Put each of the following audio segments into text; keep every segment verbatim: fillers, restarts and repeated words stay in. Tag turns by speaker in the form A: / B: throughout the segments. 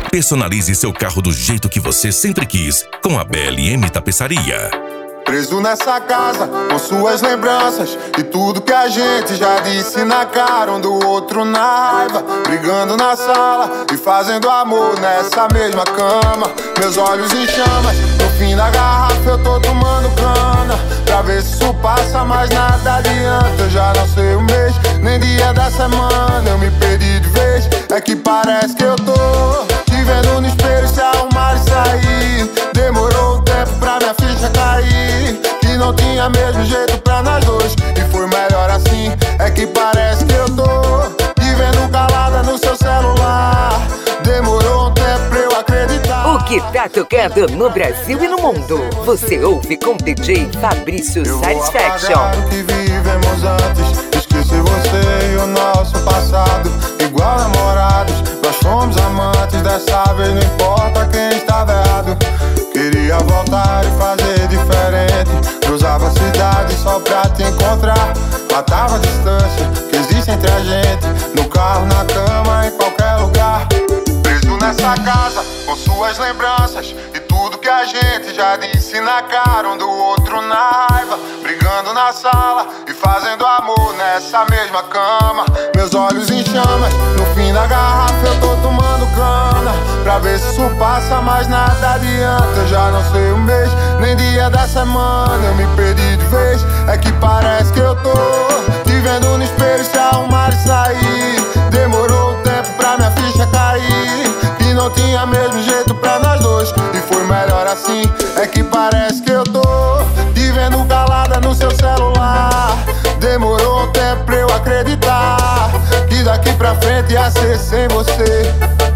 A: Personalize seu carro do jeito que você sempre quis com a B L M Tapeçaria.
B: Preso nessa casa, com suas lembranças e tudo que a gente já disse na cara, um do outro na raiva, brigando na sala e fazendo amor nessa mesma cama. Meus olhos em chamas, no fim da garrafa eu tô tomando cana, pra ver se isso passa, mas nada adianta. Eu já não sei o mês, nem dia da semana, eu me perdi de vez. É que parece que eu tô te vendo no espelho, se arrumar e sair. Demorou um tempo pra minha ficha cair, que não tinha mesmo jeito pra nós dois, e foi melhor assim. É que parece que eu tô te vendo calada no seu celular. Demorou um tempo pra eu acreditar.
C: O que tá tocando no Brasil e no mundo, você ouve com D J Fabrício Satisfaction.
B: Eu vou apagar o que vivemos antes, esquecer você e o nosso passado. Igual namorados, nós fomos amantes, dessa vez não importa quem estava errado. Queria voltar e fazer diferente, cruzava a cidade só pra te encontrar. Matava a distância que existe entre a gente, no carro, na cama, em qualquer lugar. Preso nessa casa, com suas lembranças e tudo que a gente já disse na cara, um do outro na raiva, brigando na sala e fazendo amor nessa mesma cama. Meus olhos em chamas, no fim da garrafa eu tô tomando cana, pra ver se isso passa, mas nada adianta. Eu já não sei o mês, nem dia da semana, eu me perdi de vez. É que parece que eu tô te vendo no espelho, se arrumar e sair. Demorou um tempo pra minha ficha cair, que não tinha mesmo jeito pra nós dois, e foi melhor assim. É que parece que eu tô te vendo calada no seu celular. Demorou um tempo pra eu acreditar que daqui pra frente ia ser sem você.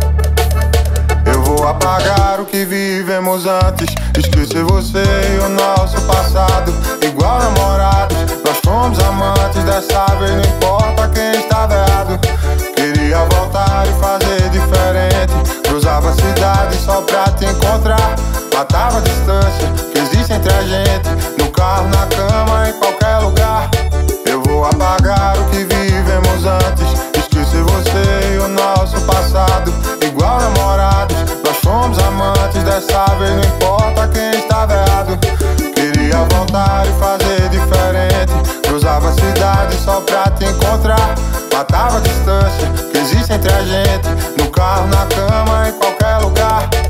B: Eu vou apagar o que vivemos antes, esquecer você e o nosso passado. Igual namorados, nós fomos amantes, dessa vez não importa quem estava errado. Queria voltar e fazer diferente, cruzava a cidade só pra te encontrar. Matava a distância que existe entre a gente, no carro, na cama, em qualquer lugar. Eu vou apagar o que vivemos antes, esquecer você e o nosso passado. Igual namorados, nós fomos amantes, dessa vez não importa quem estava errado. Queria voltar e fazer diferente, cruzava a cidade só pra te encontrar. Matava a distância que existe entre a gente, no carro, na cama, em qualquer lugar.